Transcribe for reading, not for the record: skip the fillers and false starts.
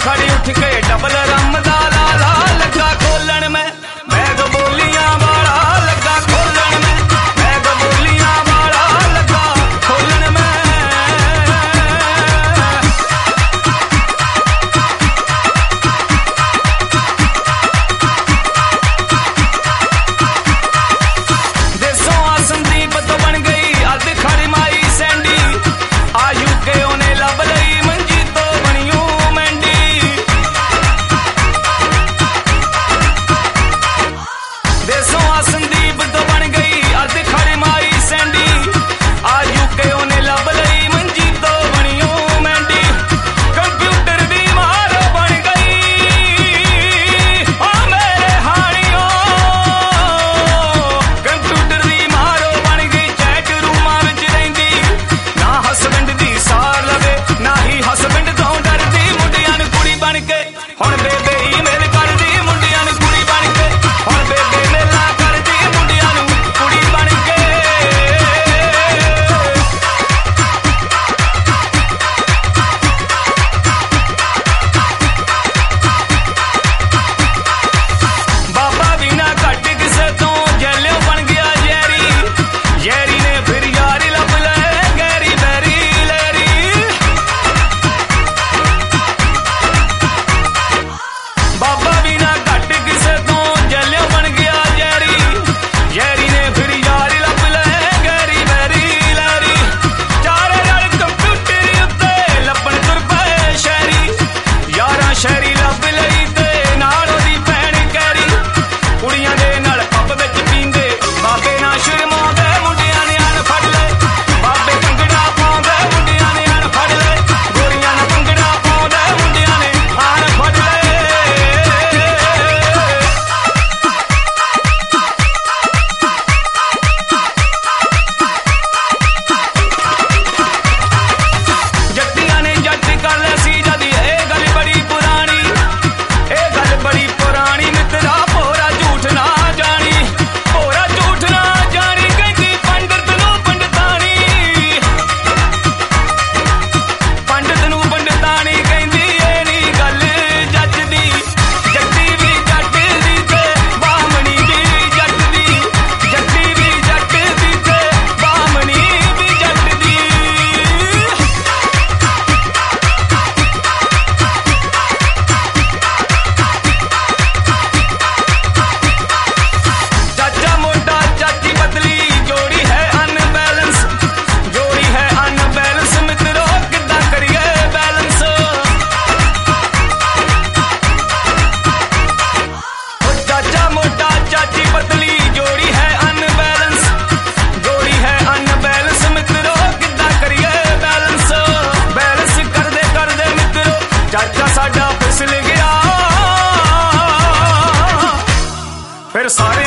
खड़ी उठ के डबल रम दा लाला लगा खोलन में बैग बोलियां वाला लगा खोलन में बैग बोलियां वाला लगा खोलन में। देसों आ संदीप तो बन गई अध खड़ी माई सैंडी आयु के उन्हें लब लई मंजी तो बनियो मैंडी। देसों आ संदीप तो बन गई अध खड़ी माई सैंडी आयु के उन्हें लब लई मंजी तो बनियो मैंडी। कंप्यूटर दी मार बन गई ओ मेरे हानियों कंप्यूटर दी मारो बन गई चैट रूमां विच रहिंदी ना हसबैंड दी सार लवे ना ही हसबैंड तो डरदी मुंडियां नूं कुड़ी बन के हुण बेबे ईमेल करदी मुंडियां नूं कुड़ी बन के हुण बेबे मेला करदी मुंडियां नूं कुड़ी बन के। बाबा भी ना घट किसे तो जैलियों बन गया जैरी जैरी ने फिर यारी लब ले गैरी बैरी लैरी। बाबा भी ना घट किसे तो जैलियों बन गया जैरी जैरी ने फिर यारी लब ले गैरी बैरी लैरी। चारे रल कंप्यूटर उत्ते लब्बन तुर पए शहरी यारां शहरी लब लई ते नाल ओदी भैण कैरी। कुड़ियां दे नाल पब विच पींदे बाबे ना शर्माउंदे मुंडियां ने आन फड़ ले बाबे भंगड़ा पाउंदे मुंडियां ने आन फड़ ले गोरियां ना भंगड़ा पाउंदे मुंडियां ने आन फड़ ले। जट्टियां ने जट कर लिया सी जदी ए गल बड़ी पुरानी ए गल बड़ी पुरानी मित्रा भोरा झूठ ना जानी भोरा झूठ ना जानी कहंदी पंडित नूं पंडितानी पंडित नूं पंडितानी कहंदी ए नी गल जट दी जट्टी भी जट दी ते बामणी भी जट दी जट्टी भी जट दी ते बामणी भी जट दी। चाचा मोटा चाची पतली जोड़ी है अनबैलेंस जोड़ी है अनबैलेंस मित्रों किद्दां करिए बैलेंस। ओ चाचा मोटा चाची पतली जोड़ी है अनबैलेंस जोड़ी है अनबैलेंस मित्रों किद्दां करिए बैलेंस। बैलेंस करदे मित्रों चाचा साडा फिसल गया फिर सारे